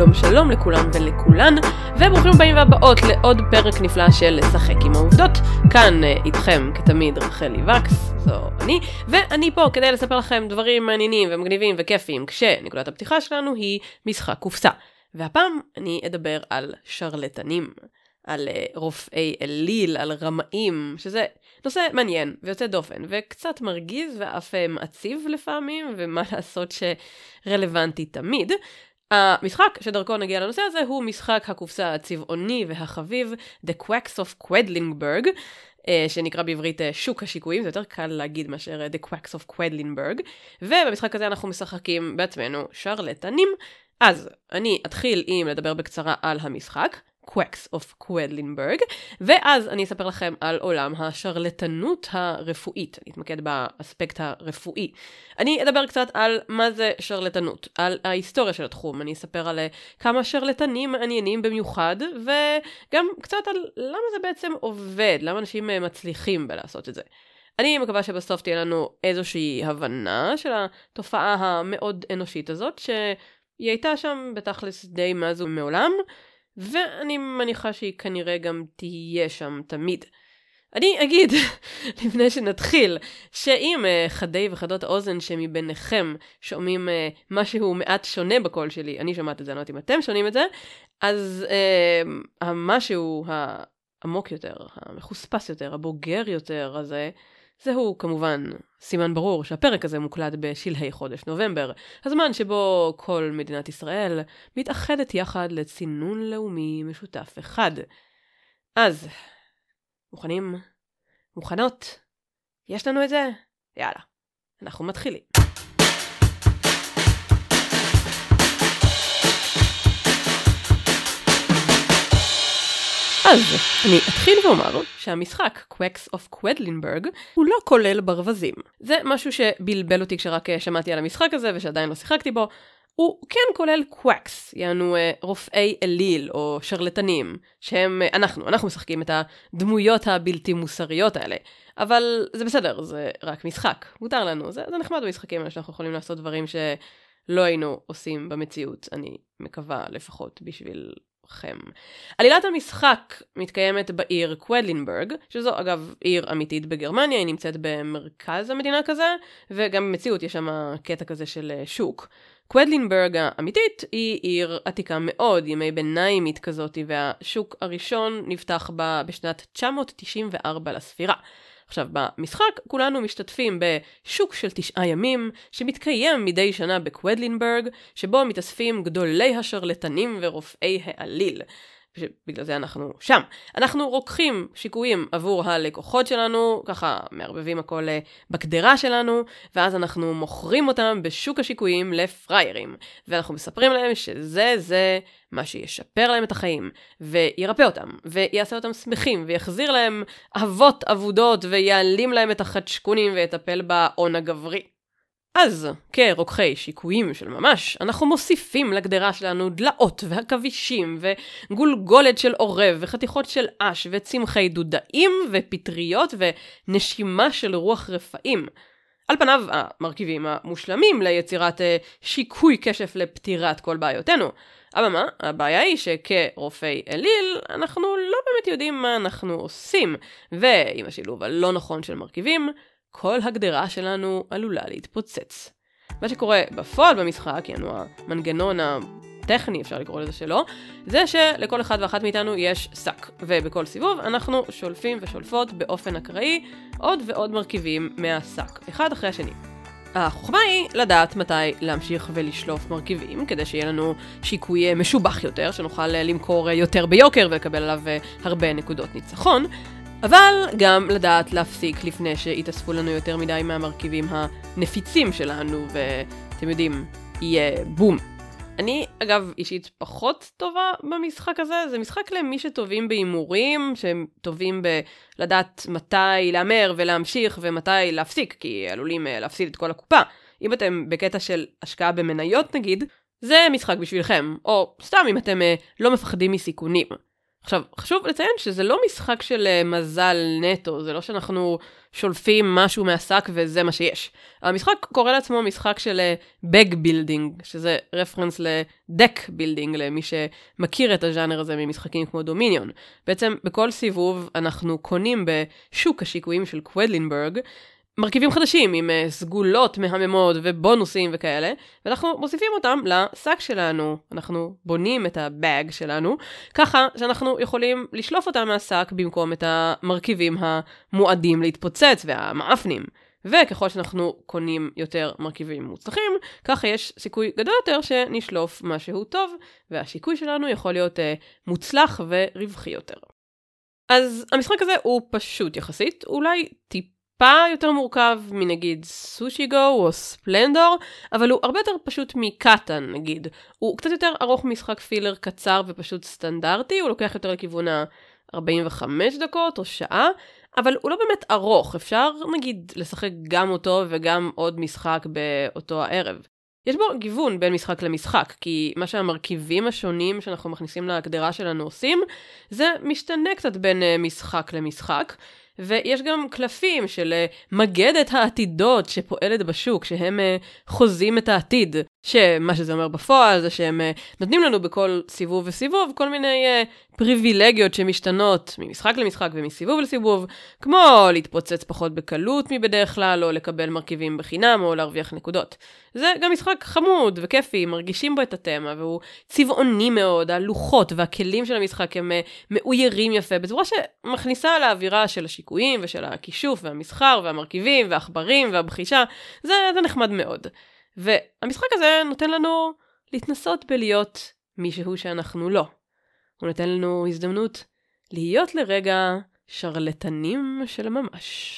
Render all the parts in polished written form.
שלום שלום לכולם ולכולן, וברוכים הבאים והבאות לעוד פרק נפלא של לשחק עם העובדות. כאן איתכם כתמיד רחלי וקס, זו ואני פה כדי לספר לכם דברים מעניינים ומגניבים וכיפים, כשנקודת הפתיחה שלנו היא משחק קופסה. והפעם אני אדבר על שרלטנים, על רופאי אליל, על רמאים, שזה נושא מעניין ויוצא דופן, וקצת מרגיז ואף מעציב לפעמים, ומה לעשות שרלוונטי תמיד. המשחק שדרכו נגיע לנושא הזה הוא משחק הקופסה הצבעוני והחביב The Quacks of Quedlinburg, שנקרא בעברית שוק השיקויים, זה יותר קל להגיד מאשר The Quacks of Quedlinburg, ובמשחק הזה אנחנו משחקים בעצמנו שרלטנים. אז אני אתחיל עם לדבר בקצרה על המשחק, Quacks of Quedlinburg, ואז אני אספר לכם על עולם השרלטנות הרפואית. אני אתמקד באספקט הרפואי. אני אדבר קצת על מה זה שרלטנות, על ההיסטוריה של התחום. אני אספר על כמה שרלטנים מעניינים במיוחד, וגם קצת על למה זה בעצם עובד, למה אנשים מצליחים בלעשות את זה. אני מקווה שבסוף תהיה לנו איזושהי הבנה של התופעה המאוד אנושית הזאת, שהיא הייתה שם בתכלס די מאז ומעולם, ואני מניחה שהיא כנראה גם תהיה שם תמיד. אני אגיד, לפני שנתחיל, שאם חדי וחדות האוזן שמביניכם שומעים משהו מעט שונה בקול שלי, אני שומעת את זה, אני לא יודעת אם אתם שומעים את זה, אז המשהו העמוק יותר, המחוספס יותר, הבוגר יותר הזה, זהו כמובן סימן ברור שהפרק הזה מוקלט בשלהי חודש נובמבר, הזמן שבו כל מדינת ישראל מתאחדת יחד לצינון לאומי משותף אחד. אז, מוכנים? מוכנות? יש לנו את זה? יאללה, אנחנו מתחילים. אז אני אתחיל ואומר שהמשחק Quacks of Quedlinburg הוא לא כולל ברווזים. זה משהו שבלבל אותי כשרק שמעתי על המשחק הזה ושעדיין לא שיחקתי בו. הוא כן כולל Quacks, יענו רופאי אליל או שרלטנים, שהם אנחנו משחקים את הדמויות הבלתי מוסריות האלה. אבל זה בסדר, זה רק משחק. מותר לנו, זה נחמד במשחקים האלה שאנחנו יכולים לעשות דברים שלא היינו עושים במציאות. אני מקווה לפחות בשביל לכם. עלילת המשחק מתקיימת בעיר קוודלינברג, שזו אגב עיר אמיתית בגרמניה, היא נמצאת במרכז המדינה כזה, וגם במציאות יש שם קטע כזה של שוק. קוודלינברג האמיתית היא עיר עתיקה מאוד, ימי ביניימית כזאת, והשוק הראשון נפתח בה בשנת 994 לספירה. עכשיו, במשחק כולנו משתתפים בשוק של 9 ימים, שמתקיים מדי שנה בקוודלינברג, שבו מתאספים גדולי השרלטנים ורופאי האליל. בגלל זה אנחנו שם. אנחנו רוקחים שיקויים עבור הלקוחות שלנו, ככה מערבבים הכל בקדרה שלנו, ואז אנחנו מוכרים אותם בשוק השיקויים לפריירים. ואנחנו מספרים להם שזה מה שישפר להם את החיים, וירפא אותם, ויעשה אותם שמחים, ויחזיר להם אהבות אבודות, ויעלים להם את החדשקונים, ויטפל בהון הגברי. אז, כרוקחי שיקויים של ממש, אנחנו מוסיפים לגדרה שלנו דלאות והכבישים וגולגולת של עורב וחתיכות של אש וצמחי דודאים ופטריות ונשימה של רוח רפאים. על פניו המרכיבים המושלמים ליצירת שיקוי כשף לפתירת כל בעיותינו. אבל מה? הבעיה היא שכרופאי אליל אנחנו לא באמת יודעים מה אנחנו עושים, ועם השילוב הלא נכון של מרכיבים, כל הגדרה שלנו עלולה להתפוצץ. מה שקורה בפועל במשחק, יענו המנגנון הטכני, אפשר לקרוא לזה שלו, זה שלכל אחד ואחת מאיתנו יש שק, ובכל סיבוב אנחנו שולפים ושולפות באופן אקראי עוד ועוד מרכיבים מהשק, אחד אחרי השני. החוכמה היא לדעת מתי להמשיך ולשלוף מרכיבים, כדי שיהיה לנו שיקוי משובח יותר, שנוכל למכור יותר ביוקר ולקבל עליו הרבה נקודות ניצחון, אבל גם לדעת להפסיק לפני שיתאספו לנו יותר מדי מהמרכיבים הנפיצים שלנו, ואתם יודעים, יהיה בום. אני, אגב, אישית פחות טובה במשחק הזה. זה משחק למי שטובים באימורים, שהם טובים בלדעת מתי לאמר ולהמשיך ומתי להפסיק, כי עלולים להפסיד את כל הקופה. אם אתם בקטע של השקעה במניות נגיד, זה משחק בשבילכם, או סתם אם אתם לא מפחדים מסיכונים. עכשיו, חשוב לציין שזה לא משחק של מזל נטו, זה לא שאנחנו שולפים משהו מהשק וזה מה שיש. המשחק קורא לעצמו משחק של בג בילדינג, שזה רפרנס לדק בילדינג, למי שמכיר את הז'אנר הזה ממשחקים כמו דומיניון. בעצם בכל סיבוב אנחנו קונים בשוק השיקויים של קוודלינברג, מרכיבים חדשים עם סגולות מהממות ובונוסים וכאלה, ואנחנו מוסיפים אותם לשק שלנו. אנחנו בונים את הבאג שלנו, ככה שאנחנו יכולים לשלוף אותם מהשק במקום את המרכיבים המועדים להתפוצץ והמאפנים. וככל שאנחנו קונים יותר מרכיבים מוצלחים, ככה יש סיכוי גדול יותר שנשלוף משהו טוב, והשיקוי שלנו יכול להיות מוצלח ורווחי יותר. אז המשחק הזה הוא פשוט יחסית, אולי טיפה יותר מורכב מנגיד סושי-גו או ספלנדור, אבל הוא הרבה יותר פשוט מקטן נגיד. הוא קצת יותר ארוך משחק פילר קצר ופשוט סטנדרטי, הוא לוקח יותר לכיוון ה-45 דקות או שעה, אבל הוא לא באמת ארוך, אפשר נגיד לשחק גם אותו וגם עוד משחק באותו הערב. יש בו גיוון בין משחק למשחק, כי מה שהמרכיבים השונים שאנחנו מכניסים להגדרה שלנו עושים, זה משתנה קצת בין משחק למשחק, ויש גם קלפים של מגדת העתידות שפועלת בשוק, שהם חוזים את העתיד, שמה שזה אומר בפועל זה שהם נותנים לנו בכל סיבוב וסיבוב כל מיני פריבילגיות שמשתנות ממשחק למשחק ומסיבוב לסיבוב, כמו להתפוצץ פחות בקלות מבדרך כלל, או לקבל מרכיבים בחינם, או להרוויח נקודות. זה גם משחק חמוד וכיפי, מרגישים בו את התמה, והוא צבעוני מאוד, הלוחות והכלים של המשחק הם מאוירים יפה, בצורה שמכניסה לאווירה של השיקויים ושל הכישוף והמסחר והמרכיבים והאחברים והבחישה, זה נחמד מאוד. והמשחק הזה נותן לנו להתנסות בלהיות מישהו שאנחנו לא. הוא נותן לנו הזדמנות להיות לרגע שרלטנים של ממש.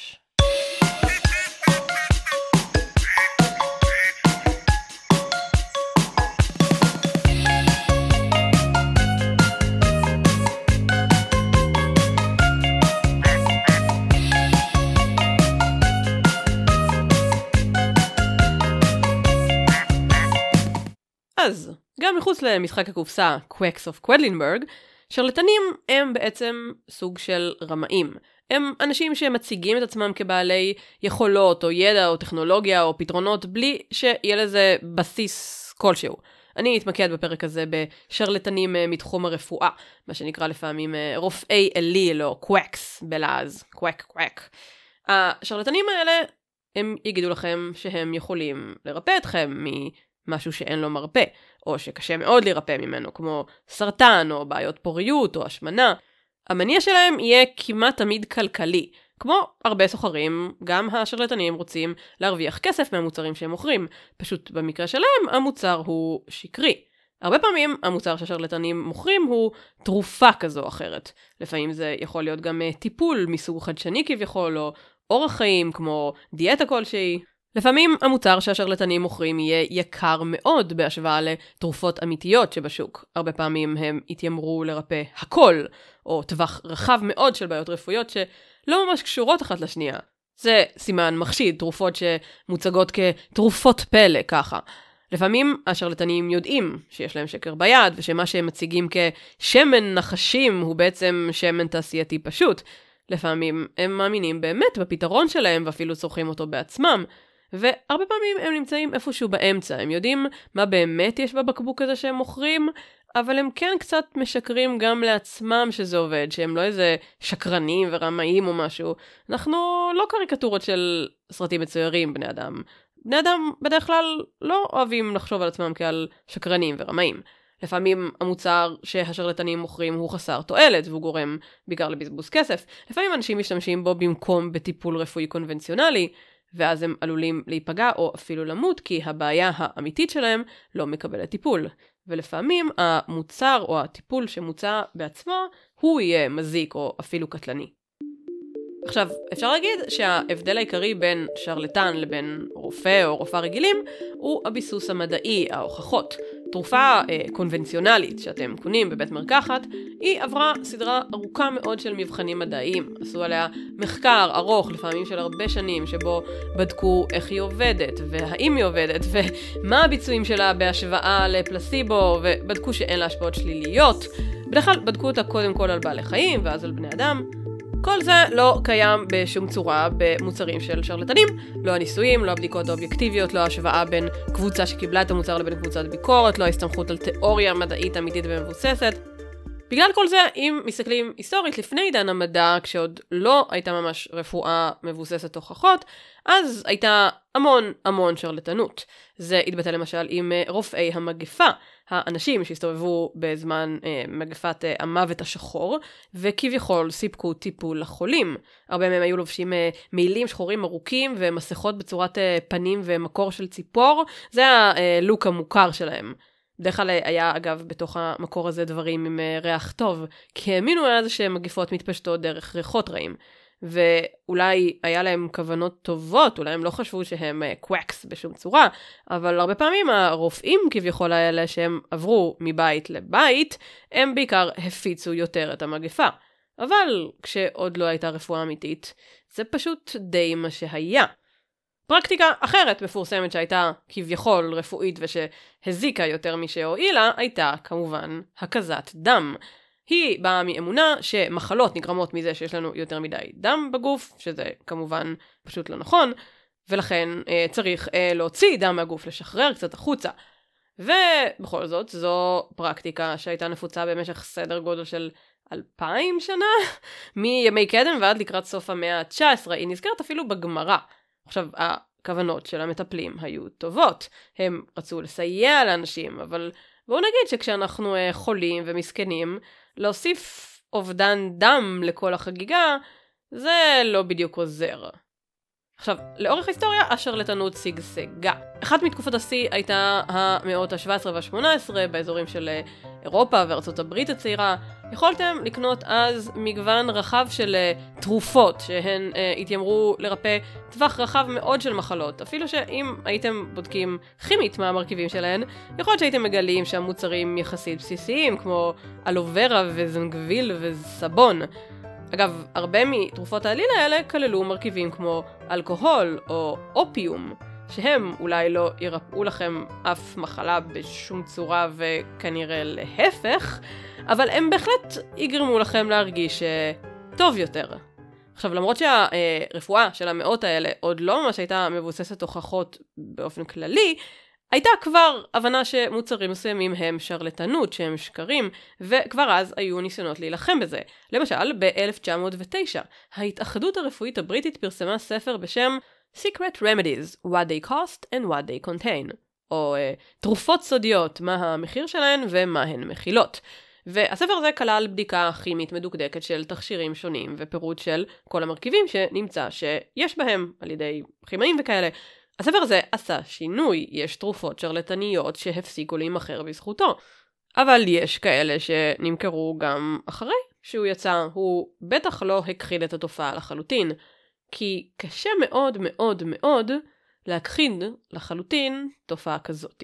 אז, גם מחוץ למשחק הקופסה Quacks of Quedlinburg, שרלטנים הם בעצם סוג של רמאים. הם אנשים שמציגים את עצמם כבעלי יכולות או ידע או טכנולוגיה או פתרונות בלי שיהיה לזה בסיס כלשהו. אני אתמקד בפרק הזה בשרלטנים מתחום הרפואה, מה שנקרא לפעמים רופאי אליל או קוואקס בלעז, קוואק. השרלטנים האלה הם יגידו לכם שהם יכולים לרפא אתכם משהו שאין לו מרפא, או שקשה מאוד להירפא ממנו, כמו סרטן, או בעיות פוריות, או השמנה. המניע שלהם יהיה כמעט תמיד כלכלי. כמו הרבה סוחרים, גם השרלטנים רוצים להרוויח כסף מהמוצרים שהם מוכרים. פשוט במקרה שלהם, המוצר הוא שקרי. הרבה פעמים המוצר שהשרלטנים מוכרים הוא תרופה כזו או אחרת. לפעמים זה יכול להיות גם טיפול מסוג חדשני כביכול, או אורח חיים, כמו דיאטה כלשהי. לפעמים המוצר שהשרלטנים מוכרים יהיה יקר מאוד בהשוואה לתרופות אמיתיות שבשוק. הרבה פעמים הם יתיימרו לרפא הכל, או טווח רחב מאוד של בעיות רפואיות שלא ממש קשורות אחת לשנייה. זה סימן מחשיד, תרופות שמוצגות כתרופות פלא ככה. לפעמים השרלטנים יודעים שיש להם שקר ביד, ושמה שהם מציגים כשמן נחשים הוא בעצם שמן תעשייתי פשוט. לפעמים הם מאמינים באמת בפתרון שלהם, ואפילו צורכים אותו בעצמם. והרבה פעמים הם נמצאים איפשהו באמצע, הם יודעים מה באמת יש בבקבוק הזה שהם מוכרים, אבל הם כן קצת משקרים גם לעצמם שזה עובד, שהם לא איזה שקרנים ורמאים או משהו. אנחנו לא קריקטורות של סרטים מצוירים, בני אדם. בני אדם בדרך כלל לא אוהבים לחשוב על עצמם כעל שקרנים ורמאים. לפעמים המוצר שהשרלטנים מוכרים הוא חסר תועלת, והוא גורם בעיקר לבזבוז כסף. לפעמים אנשים משתמשים בו במקום בטיפול רפואי קונבנציונלי, ואז הם עלולים להיפגע או אפילו למות, כי הבעיה האמיתית שלהם לא מקבלת טיפול. ולפעמים המוצר או הטיפול שמוצע בעצמו, הוא יהיה מזיק או אפילו קטלני. עכשיו, אפשר להגיד שההבדל העיקרי בין שרלטן לבין רופא או רופאה רגילים, הוא הביסוס המדעי, ההוכחות. תרופה קונבנציונלית שאתם קונים בבית מרקחת, היא עברה סדרה ארוכה מאוד של מבחנים מדעיים. עשו עליה מחקר ארוך, לפעמים של הרבה שנים, שבו בדקו איך היא עובדת, והאם היא עובדת, ומה הביצועים שלה בהשוואה לפלסיבו, ובדקו שאין לה השפעות שליליות. בדרך כלל בדקו אותה קודם כל על בעלי חיים ואז על בני אדם. כל זה לא קיים בשום צורה במוצרים של שרלטנים, לא הניסויים, לא הבדיקות האובייקטיביות, לא ההשוואה בין קבוצה שקיבלה את המוצר לבין קבוצת ביקורת, לא ההסתמכות על תיאוריה מדעית אמיתית ומבוססת. בגלל כל זה, אם מסתכלים היסטורית לפני עידן המדע, כשעוד לא הייתה ממש רפואה מבוססת הוכחות, אז הייתה המון שרלטנות. זה התבטא למשל עם רופאי המגפה, האנשים שהסתובבו בזמן מגפת המוות השחור, וכביכול סיפקו טיפול לחולים. הרבה מהם היו לובשים מעילים שחורים ארוכים ומסכות בצורת פנים ומקור של ציפור, זה הלוק המוכר שלהם. בדרך כלל היה אגב בתוך המקור הזה דברים עם ריח טוב, כי האמינו אז שמגיפות מתפשטות דרך ריחות רעים. ואולי היה להם כוונות טובות, אולי הם לא חשבו שהם קוואקס בשום צורה, אבל הרבה פעמים הרופאים כביכול האלה שהם עברו מבית לבית, הם בעיקר הפיצו יותר את המגפה. אבל כשעוד לא הייתה רפואה אמיתית, זה פשוט די מה שהיה. פרקטיקה אחרת מפורסמת שהייתה כביכול רפואית ושהזיקה יותר משהועילה, הייתה כמובן הקזת דם. היא באה מאמונה שמחלות נגרמות מזה שיש לנו יותר מדי דם בגוף, שזה כמובן פשוט לא נכון, ולכן צריך להוציא דם מהגוף, לשחרר קצת החוצה. ובכל זאת, זו פרקטיקה שהייתה נפוצה במשך סדר גודל של 2000 שנה, מימי קדם ועד לקראת סוף המאה ה-19, היא נזכרת אפילו בגמרא. עכשיו, הכוונות של המטפלים היו טובות, הם רצו לסייע לאנשים, אבל בואו נגיד שכשאנחנו חולים ומסכנים, להוסיף אובדן דם לכל החגיגה, זה לא בדיוק עוזר. עכשיו, לאורך ההיסטוריה, השרלטנות שגשגה. אחת מתקופות השיא הייתה המאות ה-17 וה-18 באזורים של אירופה וארצות הברית הצעירה. יכולתם לקנות אז מגוון רחב של תרופות שהן התיימרו לרפא טווח רחב מאוד של מחלות. אפילו שאם הייתם בודקים כימית מה המרכיבים שלהן, יכול להיות שהייתם מגלים שהמוצרים יחסית בסיסיים כמו אלוברה וזנגביל וסבון. אגב, הרבה מתרופות העליל האלה כללו מרכיבים כמו אלכוהול או אופיום, שהם אולי לא ירפאו לכם אף מחלה בשום צורה וכנראה להפך, אבל הם בהחלט יגרמו לכם להרגיש טוב יותר. עכשיו, למרות שהרפואה של המאות האלה עוד לא ממש הייתה מבוססת הוכחות באופן כללי, הייתה כבר הבנה שמוצרים מסוימים הם שרלטנות, שהם שקרים, וכבר אז היו ניסיונות להילחם בזה. למשל, ב-1909, ההתאחדות הרפואית הבריטית פרסמה ספר בשם Secret Remedies, What They Cost and What They Contain, או תרופות סודיות, מה המחיר שלהן ומה הן מכילות. והספר הזה כלל בדיקה כימית מדוקדקת של תכשירים שונים, ופירוט של כל המרכיבים שנמצא שיש בהם על ידי כימאים וכאלה. הספר הזה עשה שינוי, יש תרופות שרלטניות שהפסיקו להימכר בזכותו. אבל יש כאלה שנמכרו גם אחרי שהוא יצא, הוא בטח לא הכחיד את התופעה לחלוטין, כי קשה מאוד מאוד מאוד להכחיד לחלוטין תופעה כזאת.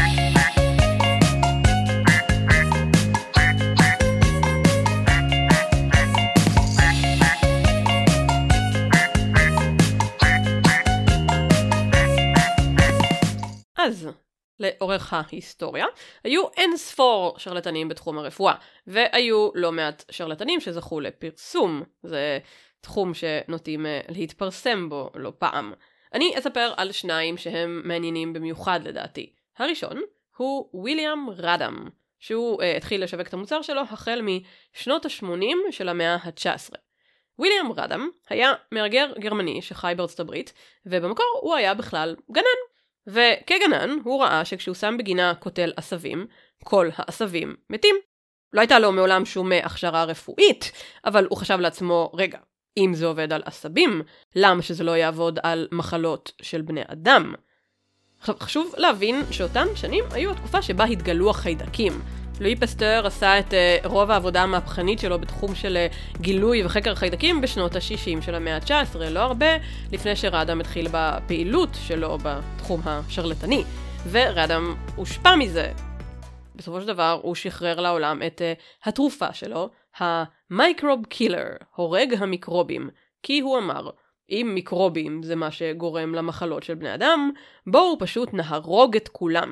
אז, לאורך ההיסטוריה, היו אין ספור שרלטנים בתחום הרפואה, והיו לא מעט שרלטנים שזכו לפרסום. זה תחום שנוטים להתפרסם בו לא פעם. אני אספר על שניים שהם מעניינים במיוחד לדעתי. הראשון הוא ויליאם רדם, שהוא התחיל לשווק את המוצר שלו החל משנות ה-80 של המאה ה-19. ויליאם רדם היה מארגר גרמני שחי בארצות הברית, ובמקור הוא היה בכלל גנן. וכגנן הוא ראה שכשהוא שם בגינה קוטל עשבים, כל העשבים מתים. לא הייתה לו מעולם שום הכשרה רפואית, אבל הוא חשב לעצמו, רגע, אם זה עובד על עשבים, למה שזה לא יעבוד על מחלות של בני אדם? עכשיו, חשוב להבין שאותן שנים היו התקופה שבה התגלו החיידקים. לואי פסטר עשה את רוב העבודה המהפכנית שלו בתחום של גילוי וחקר החיידקים בשנות ה-60 של המאה ה-19, לא הרבה לפני שרדם התחיל בפעילות שלו בתחום השרלטני, ורדם הושפע מזה. בסופו של דבר הוא שחרר לעולם את התרופה שלו, המייקרוב קילר, הורג המיקרובים, כי הוא אמר, אם מיקרובים זה מה שגורם למחלות של בני אדם, בואו פשוט נהרוג את כולם.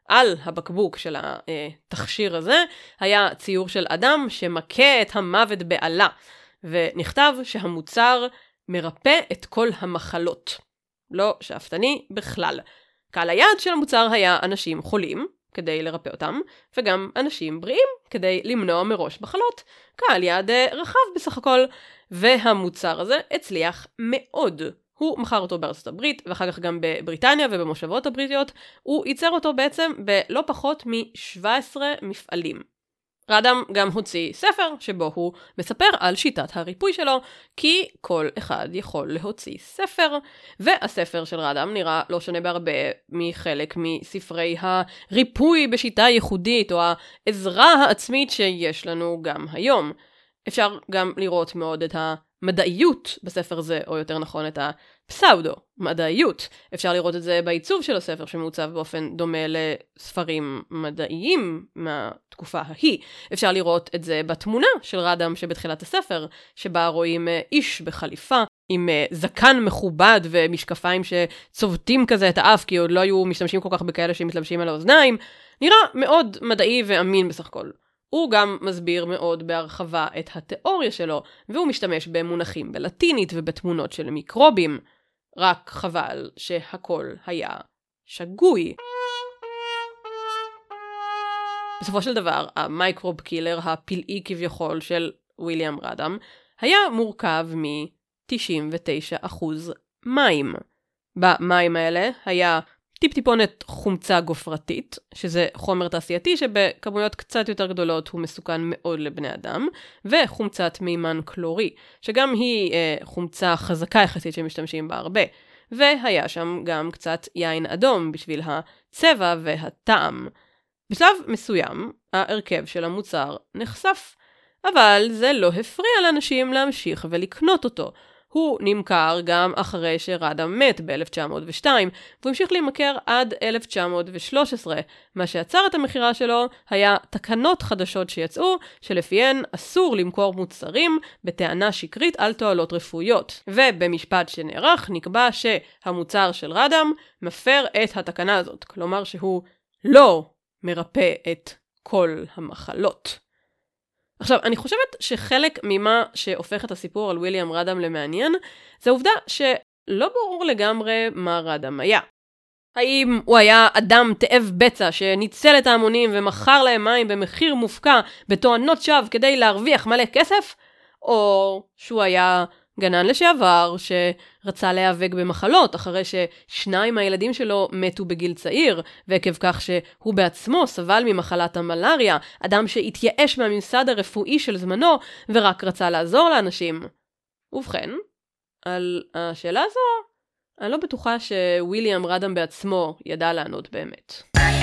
על הבקבוק של התכשיר הזה היה ציור של אדם שמכה את המוות בעלה, ונכתב שהמוצר מרפא את כל המחלות. לא שאפתני בכלל. קהל היעד של המוצר היה אנשים חולים, כדי לרפא אותם, וגם אנשים בריאים, כדי למנוע מראש מחלות. קהל יעד רחב בסך הכל, והמוצר הזה הצליח מאוד. הוא מכר אותו בארצות הברית, ואחר כך גם בבריטניה ובמושבות הבריטיות. הוא ייצר אותו בעצם בלא פחות מ-17 מפעלים. רדם גם הוציא ספר שבו הוא מספר על שיטת הריפוי שלו, כי כל אחד יכול להוציא ספר, והספר של רדם נראה לא שונה בהרבה מחלק מספרי הריפוי בשיטה ייחודית, או העזרה העצמית שיש לנו גם היום. אפשר גם לראות מאוד את המדעיות בספר זה, או יותר נכון את הפסאודו-מדעיות. אפשר לראות את זה בעיצוב של הספר שמעוצב באופן דומה לספרים מדעיים מהתקופה ההיא. אפשר לראות את זה בתמונה של רדם שבתחילת הספר, שבה רואים איש בחליפה, עם זקן מכובד ומשקפיים שצובטים כזה את האף, כי עוד לא היו משתמשים כל כך בכאלה שמתלבשים על האוזניים. נראה מאוד מדעי ואמין בסך הכל. הוא גם מסביר מאוד בהרחבה את התיאוריה שלו, והוא משתמש במונחים בלטינית ובתמונות של מיקרובים. רק חבל שהכל היה שגוי. בסופו של דבר, המייקרוב קילר הפלאי כביכול של וויליאם רדם, היה מורכב מ-99% מים. במים האלה היה טיפונת חומצה גופרתית, שזה חומר תעשייתי שבכמויות קצת יותר גדולות הוא מסוכן מאוד לבני אדם, וחומצת מימן קלורי, שגם היא חומצה חזקה יחסית שמשתמשים בה הרבה. והיה שם גם קצת יין אדום בשביל הצבע והטעם. בשלב מסוים, ההרכב של המוצר נחשף, אבל זה לא הפריע לאנשים להמשיך ולקנות אותו. הוא נמכר גם אחרי שרדם מת ב-1902, והוא המשיך להימכר עד 1913. מה שעצר את המחירה שלו היה תקנות חדשות שיצאו, שלפיהן אסור למכור מוצרים בטענה שקרית על תועלות רפואיות. ובמשפט שנערך נקבע שהמוצר של רדם מפר את התקנה הזאת, כלומר שהוא לא מרפא את כל המחלות. עכשיו, אני חושבת שחלק ממה שהופך את הסיפור על וויליאם רדם למעניין, זה העובדה שלא ברור לגמרי מה רדם היה. האם הוא היה אדם תאב בצע שניצל את ההמונים ומכר להם מים במחיר מופקע בתואנות שווא כדי להרוויח מלא כסף? או שהוא היה גנן לשעבר שרצה להיאבק במחלות אחרי ששניים מהילדים שלו מתו בגיל צעיר, ועקב כך שהוא בעצמו סבל ממחלת המלריה, אדם שהתייאש מהממסד הרפואי של זמנו ורק רצה לעזור לאנשים. ובכן, על השאלה הזו, אני לא בטוחה שוויליאם רדם בעצמו ידע לענות באמת.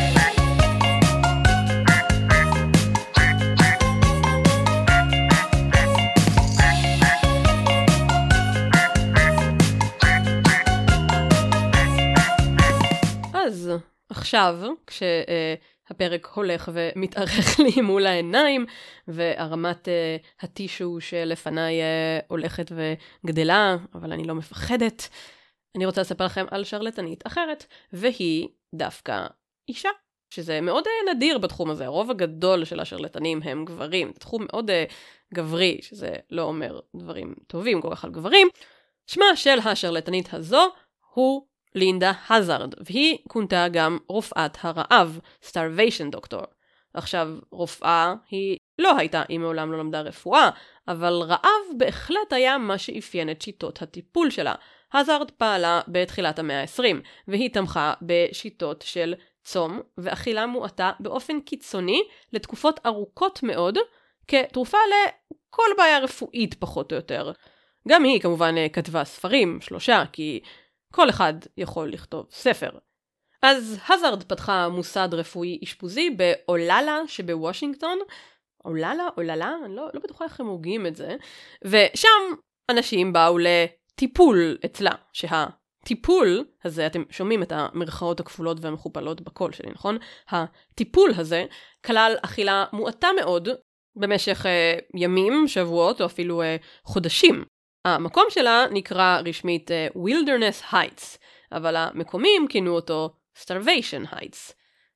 אז עכשיו, כשהפרק הולך ומתארך לי מול העיניים, והרמת הטישו שלפניי הולכת וגדלה, אבל אני לא מפחדת, אני רוצה לספר לכם על שרלטנית אחרת, והיא דווקא אישה, שזה מאוד נדיר בתחום הזה. הרוב הגדול של השרלטנים הם גברים. זה תחום מאוד גברי, שזה לא אומר דברים טובים כל כך על גברים. שמה של השרלטנית הזו הוא לינדה הזארד, והיא כונתה גם רופאת הרעב, starvation doctor. עכשיו, רופאה היא לא הייתה, היא מעולם לא למדה רפואה, אבל רעב בהחלט היה מה שאפיין את שיטות הטיפול שלה. הזארד פעלה בתחילת המאה ה-20, והיא תמכה בשיטות של צום ואכילה מועטה באופן קיצוני לתקופות ארוכות מאוד, כתרופה לכל בעיה רפואית פחות או יותר. גם היא כמובן כתבה ספרים, 3, כי כל אחד יכול לכתוב ספר. אז הזארד פתחה מוסד רפואי אשפוזי באוללה שבוושינגטון. אוללה? אני לא בטוחה איך הם הוגים את זה. ושם אנשים באו לטיפול אצלה, שהטיפול הזה, אתם שומעים את המרכאות הכפולות והמכופלות בקול שלי, נכון? הטיפול הזה כלל אכילה מועטה מאוד במשך ימים, שבועות או אפילו חודשים. המקום שלה נקרא רשמית Wilderness Heights, אבל המקומים כינו אותו Starvation Heights.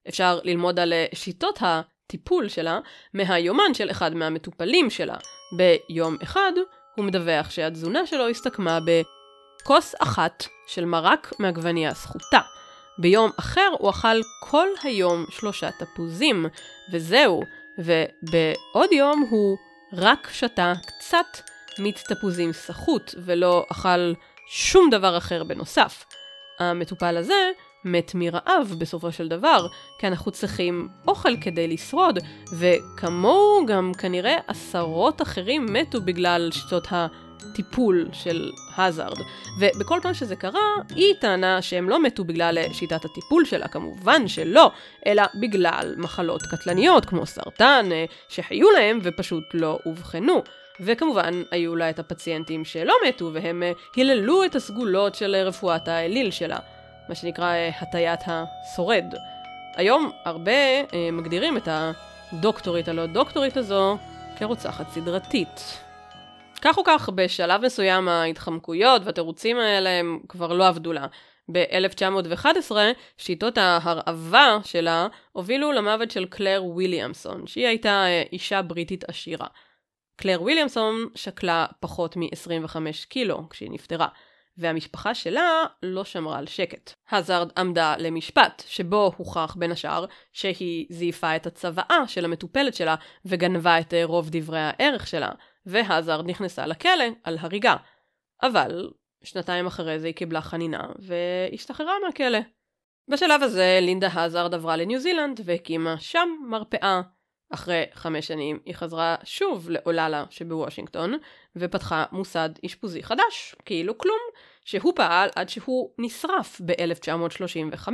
אפשר ללמוד על שיטות הטיפול שלה מהיומן של אחד מהמטופלים שלה. ביום אחד הוא מדווח שהתזונה שלו הסתכמה בכוס אחת של מרק מעגבנייה סחוטה. ביום אחר הוא אכל כל היום 3 תפוזים, וזהו. ובעוד יום הוא רק שתה קצת מיץ תפוזים סחוט, ולא אכל שום דבר אחר בנוסף. המטופל הזה מת מרעב בסופו של דבר, כי אנחנו צריכים אוכל כדי לשרוד, וכמוהו גם כנראה 10 אחרים מתו בגלל שיטות הטיפול של הזארד. ובכל פעם שזה קרה, היא טענה שהם לא מתו בגלל שיטת הטיפול שלה, כמובן שלא, אלא בגלל מחלות קטלניות כמו סרטן, שחיו להם ופשוט לא הובחנו. וכמובן היו לה את הפציינטים שלא מתו, והם היללו את הסגולות של רפואת האליל שלה, מה שנקרא הטיית השורד. היום הרבה מגדירים את הדוקטורית הלא דוקטורית הזו כרוצחת סדרתית. כך או כך, בשלב מסוים ההתחמקויות והתירוצים האלה הם כבר לא עבדו לה. ב-1911 שיטות ההרעבה שלה הובילו למוות של קלר וויליאמסון, שהיא הייתה אישה בריטית עשירה. קלר וויליאמסון שקלה פחות מ-25 קילו כשהיא נפטרה, והמשפחה שלה לא שמרה על שקט. הזארד עמדה למשפט, שבו הוכח בין השאר שהיא זייפה את הצוואה של המטופלת שלה וגנבה את רוב דברי הערך שלה, והזארד נכנסה לכלא על הריגה. אבל 2 אחרי זה היא קיבלה חנינה והשתחררה מהכלא. בשלב הזה לינדה הזארד עברה לניו זילנד והקימה שם מרפאה. אחרי 5 שנים היא חזרה שוב לאוללה שבוושינגטון ופתחה מוסד אשפוזי חדש, כאילו כלום, שהוא פעל עד שהוא נשרף ב-1935.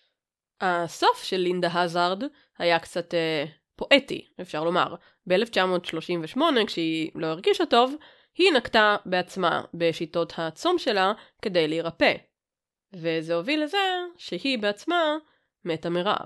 הסוף של לינדה הזארד היה קצת פואטי, אפשר לומר. ב-1938, כשהיא לא הרגישה טוב, היא נקטה בעצמה בשיטות הצום שלה כדי להירפא. וזה הוביל לזה שהיא בעצמה מתה מרעב.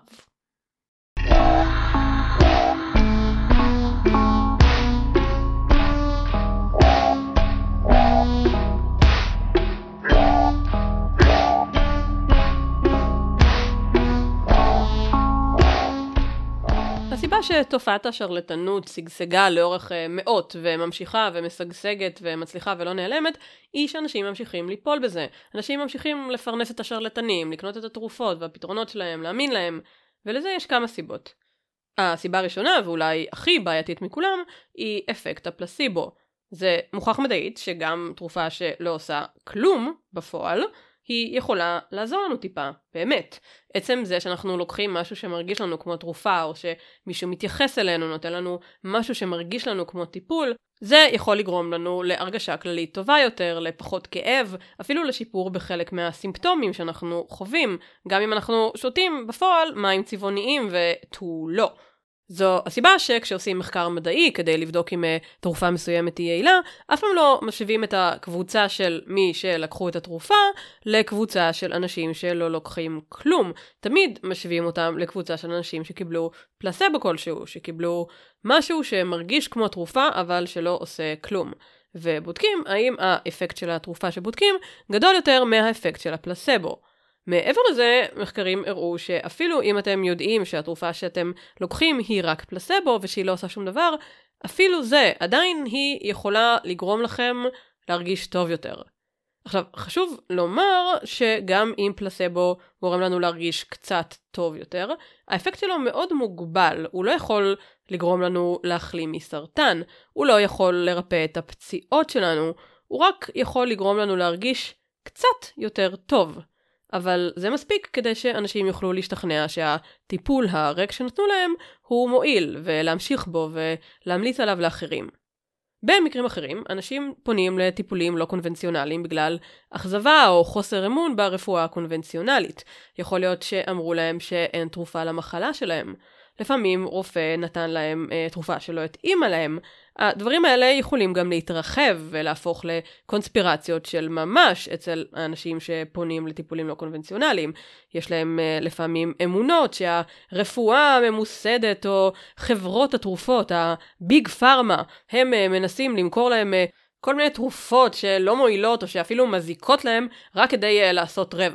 הסיבה שתופעת השרלטנות שגשגה לאורך מאות וממשיכה ומשגשגת ומצליחה ולא נעלמת, היא שאנשים ממשיכים ליפול בזה. אנשים ממשיכים לפרנס את השרלטנים, לקנות את התרופות והפתרונות שלהם, להאמין להם, ולזה יש כמה סיבות. הסיבה הראשונה, ואולי הכי בעייתית מכולם, היא אפקט הפלסיבו. זה מוכח מדעית שגם תרופה שלא עושה כלום בפועל, היא יכולה לעזור לנו טיפה, באמת. עצם זה שאנחנו לוקחים משהו שמרגיש לנו כמו תרופה, או שמישהו מתייחס אלינו, נותן לנו משהו שמרגיש לנו כמו טיפול, זה יכול לגרום לנו להרגשה כללית טובה יותר, לפחות כאב, אפילו לשיפור בחלק מהסימפטומים שאנחנו חווים, גם אם אנחנו שותים בפועל מים צבעוניים ותו לא. זו הסיבה שכשעושים מחקר מדעי כדי לבדוק אם תרופה מסוימת היא יעילה, אף פעם לא משווים את הקבוצה של מי שלקחו את התרופה לקבוצה של אנשים שלא לוקחים כלום. תמיד משווים אותם לקבוצה של אנשים שקיבלו פלסבו כלשהו, שקיבלו משהו שמרגיש כמו תרופה אבל שלא עושה כלום. ובודקים האם האפקט של התרופה שבודקים גדול יותר מהאפקט של הפלסבו. מעבר לזה, מחקרים הראו שאפילו אם אתם יודעים שהתרופה שאתם לוקחים היא רק פלסבו ושהיא לא עושה שום דבר, אפילו זה עדיין היא יכולה לגרום לכם להרגיש טוב יותר. עכשיו, חשוב לומר שגם אם פלסבו גורם לנו להרגיש קצת טוב יותר, האפקט שלו מאוד מוגבל. הוא לא יכול לגרום לנו להחלים מסרטן, הוא לא יכול לרפא את הפציעות שלנו, הוא רק יכול לגרום לנו להרגיש קצת יותר טוב. אבל זה מספיק כדי שאנשים יוכלו להשתכנע שהטיפול הרק שנתנו להם הוא מועיל ולהמשיך בו ולהמליץ עליו לאחרים. במקרים אחרים, אנשים פונים לטיפולים לא קונבנציונליים בגלל אכזבה או חוסר אמון ברפואה הקונבנציונלית. יכול להיות שאמרו להם שאין תרופה למחלה שלהם. לפעמים רופא נתן להם תרופה שלא התאימה להם. הדברים האלה יכולים גם להתרחב ולהפוך לקונספירציות של ממש אצל האנשים שפונים לטיפולים לא קונבנציונליים. יש להם לפעמים אמונות שהרפואה הממוסדת או חברות התרופות, הביג פארמה, הם מנסים למכור להם כל מיני תרופות שלא מועילות או שאפילו מזיקות להם רק כדי לעשות רווח.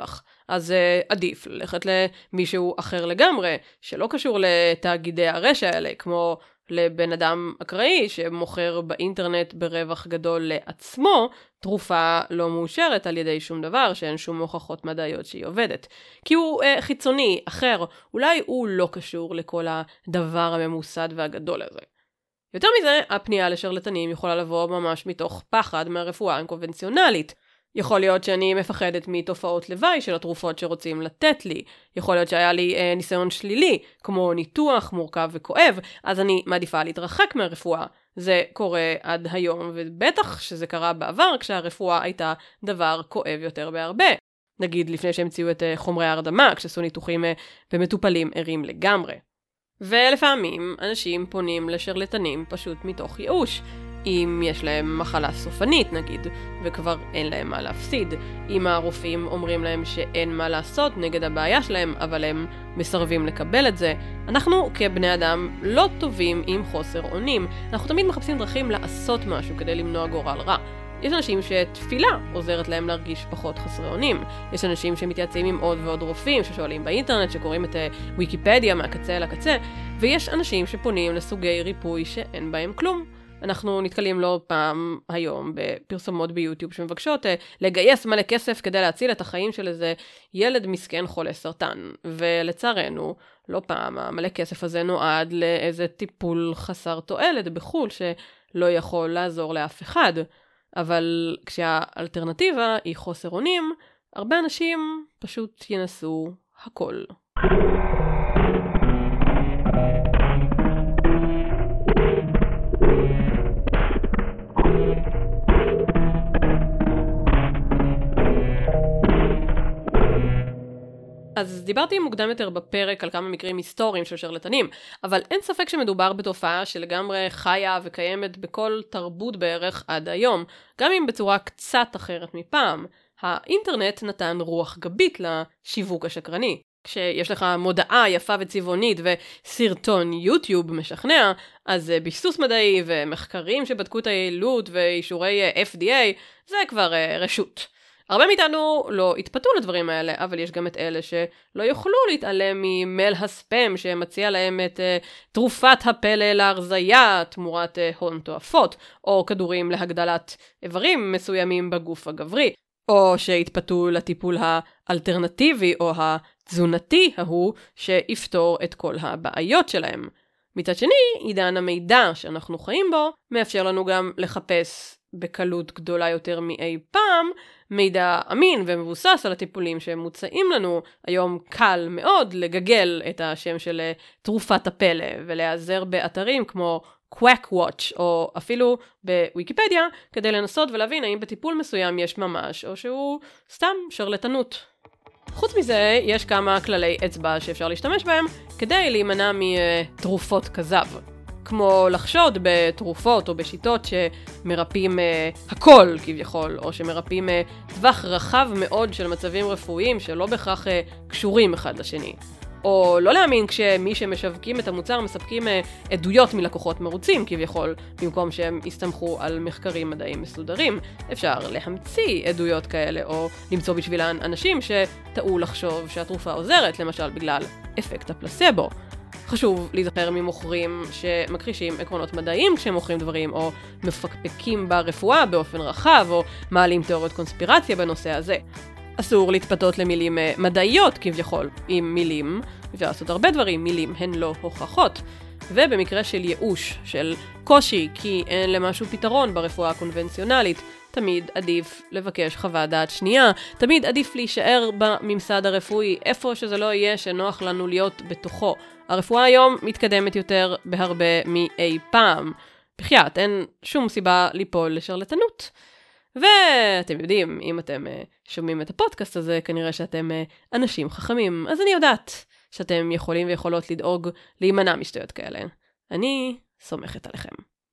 אז עדיף ללכת למישהו אחר לגמרי, שלא קשור לתאגידי הרשע האלה, כמו לבן אדם אקראי שמוכר באינטרנט ברווח גדול לעצמו, תרופה לא מאושרת על ידי שום דבר, שאין שום הוכחות מדעיות שהיא עובדת. כי הוא חיצוני, אחר, אולי הוא לא קשור לכל הדבר הממוסד והגדול הזה. יותר מזה, הפנייה לשרלטנים יכולה לבוא ממש מתוך פחד מהרפואה הקונבנציונלית. יכול להיות שאני מפחדת מתופעות לוואי של התרופות שרוצים לתת לי. יכול להיות שהיה לי ניסיון שלילי, כמו ניתוח מורכב וכואב, אז אני מעדיפה להתרחק מהרפואה. זה קורה עד היום, ובטח שזה קרה בעבר כשהרפואה הייתה דבר כואב יותר בהרבה. נגיד לפני שהמציאו את חומרי ההרדמה, כשעשו ניתוחים במטופלים ערים לגמרי. ולפעמים אנשים פונים לשרלטנים פשוט מתוך ייאוש. אם יש להם מחלה סופנית נגיד, וכבר אין להם מה להפסיד. אם הרופאים אומרים להם שאין מה לעשות נגד הבעיה שלהם, אבל הם מסרבים לקבל את זה. אנחנו כבני אדם לא טובים עם חוסר אונים. אנחנו תמיד מחפשים דרכים לעשות משהו כדי למנוע גורל רע. יש אנשים שתפילה עוזרת להם להרגיש פחות חסרי אונים. יש אנשים שמתייעצים עם עוד ועוד רופאים, ששואלים באינטרנט, שקוראים את ויקיפדיה מהקצה אל הקצה, ויש אנשים שפונים לסוגי ריפוי שאין בהם כלום. אנחנו נתקלים לא פעם היום בפרסומות ביוטיוב שמבקשות לגייס מלא כסף כדי להציל את החיים של איזה ילד מסכן חולה סרטן. ולצערנו, לא פעם המלא כסף הזה נועד לאיזה טיפול חסר תועלת בחול שלא יכול לעזור לאף אחד. אבל כשהאלטרנטיבה היא חוסר אונים, הרבה אנשים פשוט ינסו הכל. אז דיברתי מוקדם יותר בפרק על כמה מקרים היסטוריים של שרלטנים, אבל אין ספק שמדובר בתופעה שלגמרי חיה וקיימת בכל תרבות בערך עד היום, גם אם בצורה קצת אחרת מפעם. האינטרנט נתן רוח גבית לשיווק השקרני. כשיש לך מודעה יפה וצבעונית וסרטון יוטיוב משכנע, אז ביסוס מדעי ומחקרים שבדקו את היעילות ואישורי FDA, זה כבר רשות. הרבה מאיתנו לא התפתו לדברים האלה, אבל יש גם את אלה שלא יוכלו להתעלם ממייל הספאם שמציע להם את תרופת הפלא להרזיה תמורת הון תועפות, או כדורים להגדלת איברים מסוימים בגוף הגברי, או שהתפתו לטיפול האלטרנטיבי או התזונתי ההוא שיפתור את כל הבעיות שלהם. מצד שני, עידן המידע שאנחנו חיים בו מאפשר לנו גם לחפש בקלות גדולה יותר מאי פעם מידע אמין ומבוסס על הטיפולים שמוצאים לנו. היום קל מאוד לגגל את השם של תרופת הפלא ולהיעזר באתרים כמו QuackWatch או אפילו בוויקיפדיה כדי לנסות ולהבין האם בטיפול מסוים יש ממש או שהוא סתם שרלטנות. חוץ מזה, יש כמה כללי אצבע שאפשר להשתמש בהם כדי להימנע מתרופות כזב. כמו לחשוד בתרופות או בשיטות שמרפאים הכל כביכול, או שמרפאים טווח רחב מאוד של מצבים רפואיים שלא בהכרח קשורים אחד לשני. או לא להאמין כשמי שמשווקים את המוצר מספקים עדויות מלקוחות מרוצים כביכול, במקום שהם הסתמכו על מחקרים מדעיים מסודרים. אפשר להמציא עדויות כאלה, או למצוא בשבילן אנשים שטעו לחשוב שהתרופה עוזרת, למשל בגלל אפקט הפלסבו. חשוב להיזכר ממוכרים שמכחישים עקרונות מדעיים כשהם מוכרים דברים, או מפקפקים ברפואה באופן רחב, או מעלים תיאוריות קונספירציה בנושא הזה. אסור להתפתות למילים מדעיות כביכול. עם מילים, אפשר לעשות הרבה דברים, מילים הן לא הוכחות. ובמקרה של ייאוש, של קושי, כי אין למשהו פתרון ברפואה הקונבנציונלית, תמיד עדיף לבקש חוות דעת שנייה, תמיד עדיף להישאר בממסד הרפואי, איפה שזה לא יהיה שנוח לנו להיות בתוכו. הרפואה היום מתקדמת יותר בהרבה מאי פעם. בחייאת, אין שום סיבה ליפול לשרלטנות. ואתם יודעים, אם אתם שומעים את הפודקאסט הזה, כנראה שאתם אנשים חכמים, אז אני יודעת שאתם יכולים ויכולות לדאוג להימנע משטויות כאלה. אני סומכת עליכם.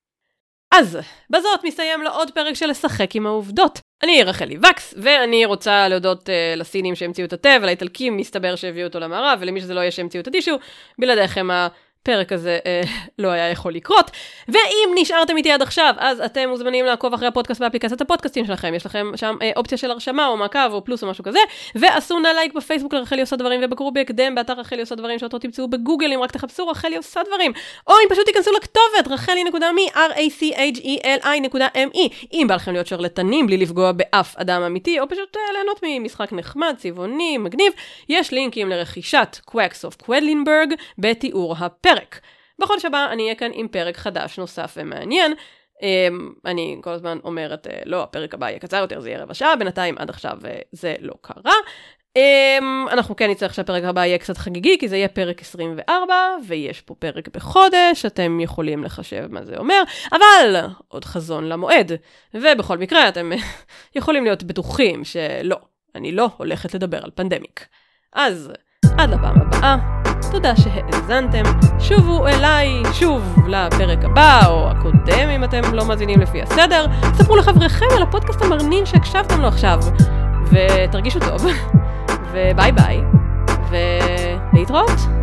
אז, בזאת מסתיים לו עוד פרק של לשחק עם העובדות. אני רחלי וקס, ואני רוצה להודות לסינים שהמציאו את התה, ולאיטלקים מסתבר שהביאו אותו למערב, ולמי שזה לא יהיה שהמציאו את הטישו, בלעדיכם הפרק הזה לא היה יכול לקרות. ואם נשארתם איתי עד עכשיו, אז אתם מוזמנים לעקוב אחרי הפודקאסט באפליקציית הפודקאסטים שלכם. יש לכם שם אופציה של הרשמה או מעקב או פלוס או משהו כזה. ועשו נא לייק בפייסבוק לרחלי עושה דברים, ובקרו בהקדם באתר רחלי עושה דברים, שאותו תמצאו בגוגל, אם רק תחפשו רחלי עושה דברים. או אם פשוט תיכנסו לכתובת racheli.me, racheli.me. אם בא לכם להיות שרלטנים בלי לפגוע באף אדם אמיתי, או פשוט ליהנות ממשחק נחמד, צבעוני, מגניב, יש לינקים לרכישת Quacks of Quedlinburg בתיאור הפרק. בחודש הבא אני אהיה כאן עם פרק חדש נוסף ומעניין. אני כל הזמן אומרת, לא, הפרק הבא יהיה קצר יותר, זה יהיה רבע שעה, בינתיים עד עכשיו זה לא קרה. אנחנו כן נצטרך שהפרק הבא יהיה קצת חגיגי, כי זה יהיה פרק 24, ויש פה פרק בחודש, אתם יכולים לחשב מה זה אומר, אבל עוד חזון למועד, ובכל מקרה אתם יכולים להיות בטוחים שלא, אני לא הולכת לדבר על פנדמיק. אז עד לפעם הבאה, תודה שהאזנתם, שובו אליי שוב לפרק הבא, או הקודם אם אתם לא מאזינים לפי הסדר, ספרו לחבריכם על הפודקאסט המרנין שהקשבתם לו עכשיו, ותרגישו טוב. וביי ביי, ולהתראות.